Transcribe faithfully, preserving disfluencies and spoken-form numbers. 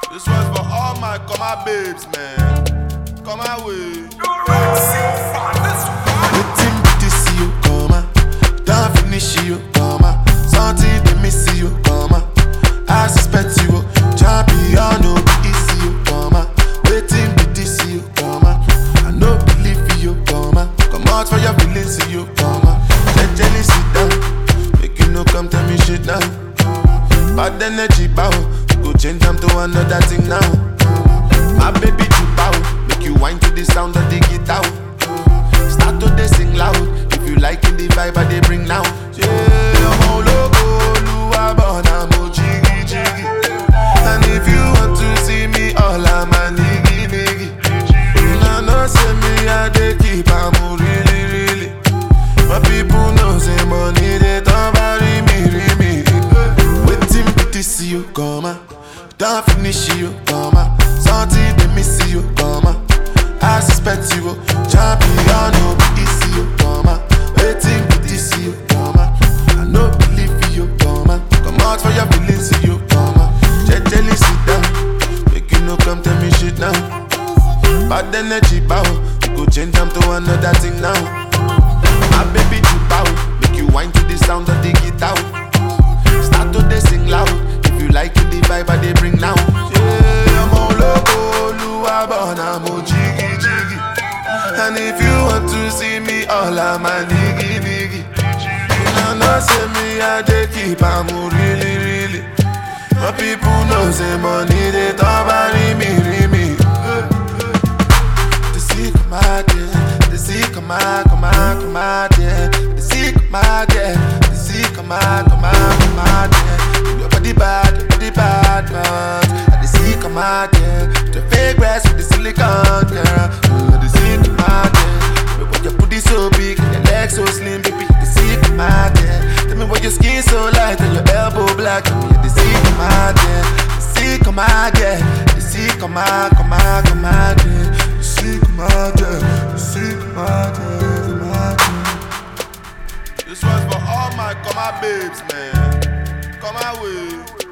This one's for all my comma babes, man. Come my way. Waiting to see you come on. Don't finish you come on. Something they miss you come on. I suspect you champion no be easy you come on. Waiting to see you come on. I no believe you come on. Come out for your feelings you come on. Gently sit down. Make you no come tell me shit now. Bad energy bow. Go change them to another thing now. My baby you bow. Make you whine to the sound of the guitar. Start to they sing loud. If you like in the vibe I they bring now. Yeah, I'm all logo, Lua Bona mo jiggy jiggy. And if you want to see me all I'm a niggy niggy. Now no say me I they keep I'm really really. My people know say money they don't bury me me. Waiting to see you come on. Don't finish you come on. Something they miss you come on. I suspect you champion no be easy you come on. Waiting to see you come on. I no believe you come on. Come out for your feelings you come on. Gently sit down. Make you no come tell me shit now. Bad energy bow. Go change them to another thing now. My baby you bow. Make you whine to the sound of the guitar. Start to they sing loud. If you like in the vibe I they bring now. Yeah, I'm all logo, Lua Bona mo jiggy jiggy. And if you want to see me all I'm a niggy niggy. You know say me I they keep I'm really really. My people know say money they don't bury me me. The see come out there. The see come out come out come out there. The see come out there. The see come out come out come out there. Your body bad, your body bad man. The see come out there. The fake breast with the silicone girl. The see come out there. But your booty so big and your legs so slim, baby. The see come out there. Tell me why your skin so light and your elbow black. The see come out there. The see come out there. The see come out, come out, come out there. The see come out there. The see come out there, come out there. This one's for all my comma babes, man. Come my way.